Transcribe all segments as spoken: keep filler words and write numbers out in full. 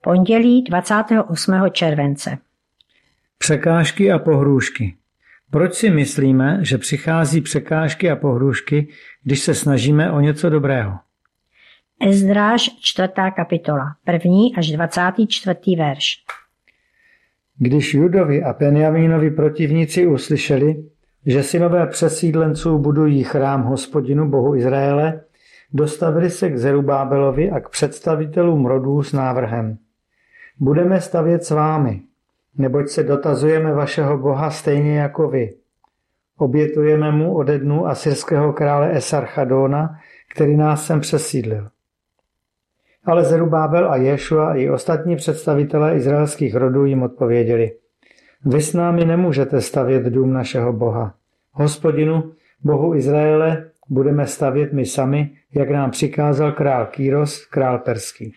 Pondělí dvacátého osmého července. Překážky a pohrůžky. Proč si myslíme, že přichází překážky a pohrůžky, když se snažíme o něco dobrého? Ezdráž, čtvrtá kapitola, první až dvacátý čtvrtý verš. Když Judovi a Benjamínovi protivníci uslyšeli, že synové přesídlenců budují chrám Hospodinu Bohu Izraele, dostavili se k Zerubábelovi a k představitelům rodů s návrhem. Budeme stavět s vámi, neboť se dotazujeme vašeho Boha stejně jako vy. Obětujeme mu ode dnů asyrského krále Esarchadona, který nás sem přesídlil. Ale Zerubábel a Ješua i ostatní představitelé izraelských rodů jim odpověděli. Vy s námi nemůžete stavět dům našeho Boha. Hospodinu, Bohu Izraele, budeme stavět my sami, jak nám přikázal král Kýros, král perský.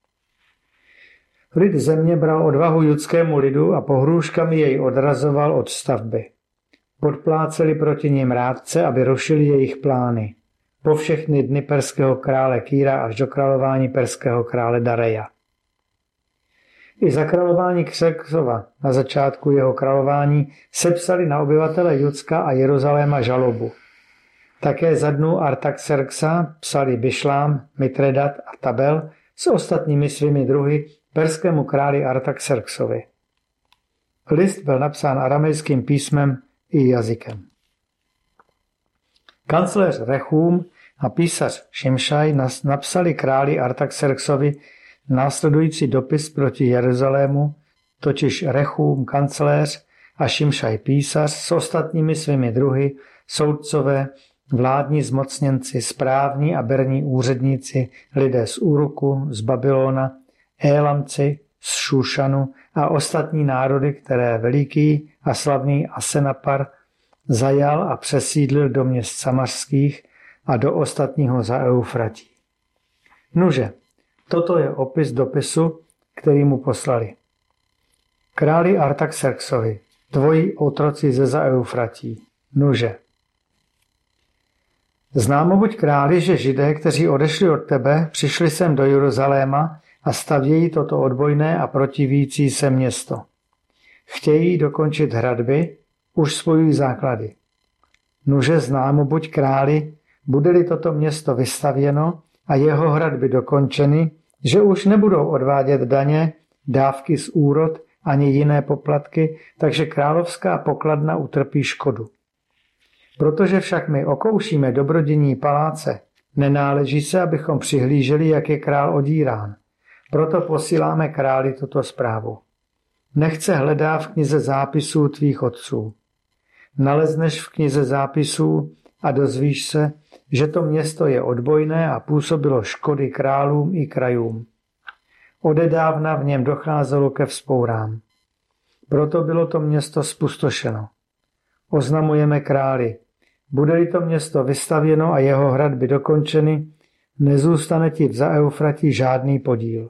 Lid země bral odvahu judskému lidu a pohrůžkami jej odrazoval od stavby. Podpláceli proti nim rádce, aby rušili jejich plány. Po všechny dny perského krále Kýra až do králování perského krále Dareja. I za králování Křeksova na začátku jeho králování sepsali na obyvatele Judska a Jeruzaléma žalobu. Také za dnů Artaxerxa psali Bišlám, Mitredat a Tabel s ostatními svými druhy perskému králi Artaxerxovi. List byl napsán aramejským písmem i jazykem. Kancléř Rechum a písař Šimšaj napsali králi Artaxerxovi následující dopis proti Jeruzalému, totiž Rechum kancléř a Šimšaj písař s ostatními svými druhy, soudcové, vládní zmocněnci, správní a berní úředníci, lidé z Úruku, z Babylona, Élamci, z Šušanu a ostatní národy, které veliký a slavný Asenapar zajal a přesídlil do měst samařských a do ostatního za Eufratí. Nuže, toto je opis dopisu, který mu poslali. Králi Artaxerxovi, tvoji otroci ze za Eufratí. Nuže. Známo buď králi, že Židé, kteří odešli od tebe, přišli sem do Jeruzaléma a stavějí toto odbojné a protivící se město. Chtějí dokončit hradby, už spojují základy. Nuže známo buď králi, bude-li toto město vystavěno a jeho hradby dokončeny, že už nebudou odvádět daně, dávky z úrod ani jiné poplatky, takže královská pokladna utrpí škodu. Protože však my okoušíme dobrodění paláce, nenáleží se, abychom přihlíželi, jak je král odírán. Proto posíláme králi tuto zprávu. Nechce hledá v knize zápisů tvých otců. Nalezneš v knize zápisů a dozvíš se, že to město je odbojné a působilo škody králům i krajům. Odedávna v něm docházelo ke vzpourám. Proto bylo to město spustošeno. Oznamujeme králi, bude-li to město vystavěno a jeho hradby dokončeny, nezůstane ti v za Eufratí žádný podíl.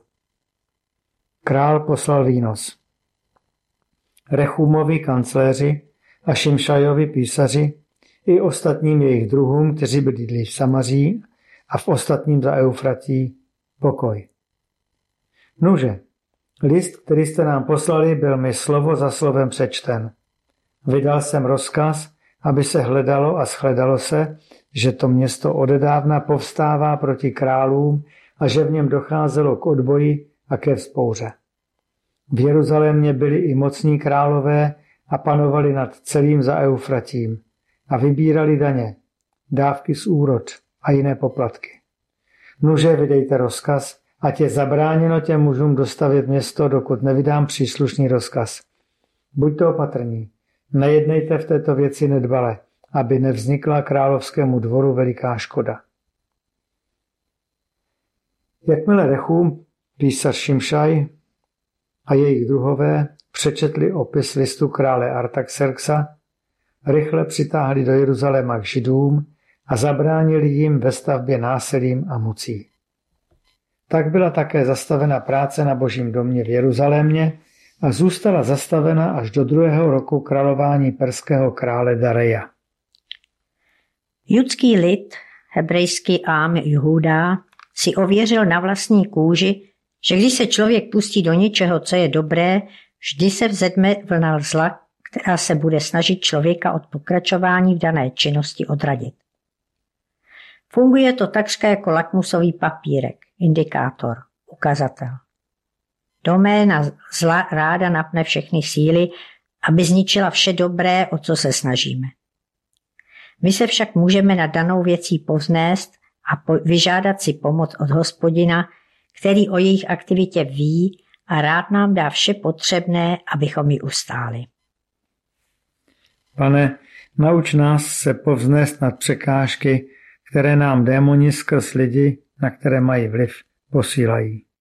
Král poslal výnos. Rechumovi kancléři a Šimšajovi písaři i ostatním jejich druhům, kteří bydlí v Samaří a v ostatním za Eufratí, pokoj. Nuže, list, který jste nám poslali, byl mi slovo za slovem přečten. Vydal jsem rozkaz, aby se hledalo a shledalo se, že to město odedávna povstává proti králům a že v něm docházelo k odboji a ke vzpouře. V Jeruzalémě byli i mocní králové a panovali nad celým za Eufratím a vybírali daně, dávky z úrod a jiné poplatky. Nuže, vydejte rozkaz, ať je zabráněno těm mužům dostavět město, dokud nevydám příslušný rozkaz. Buďte opatrní, nejednejte v této věci nedbale, aby nevznikla královskému dvoru veliká škoda. Jakmile Rechum, písař Šimšaj a jejich druhové přečetli opis listu krále Artaxerxa, rychle přitáhli do Jeruzaléma k Židům a zabránili jim ve stavbě násilím a mocí. Tak byla také zastavena práce na Božím domě v Jeruzalémě a zůstala zastavena až do druhého roku králování perského krále Dareja. Judský lid, hebrejský Ám Jehúda, si ověřil na vlastní kůži, že když se člověk pustí do něčeho, co je dobré, vždy se vzedme vlna zla, která se bude snažit člověka od pokračování v dané činnosti odradit. Funguje to takřka jako lakmusový papírek, indikátor, ukazatel. Doména zla ráda napne všechny síly, aby zničila vše dobré, o co se snažíme. My se však můžeme nad danou věcí povznést a po- vyžádat si pomoc od Hospodina, který o jejich aktivitě ví a rád nám dá vše potřebné, abychom ji ustáli. Pane, nauč nás se povznést nad překážky, které nám démoni skrz lidi, na které mají vliv, posílají.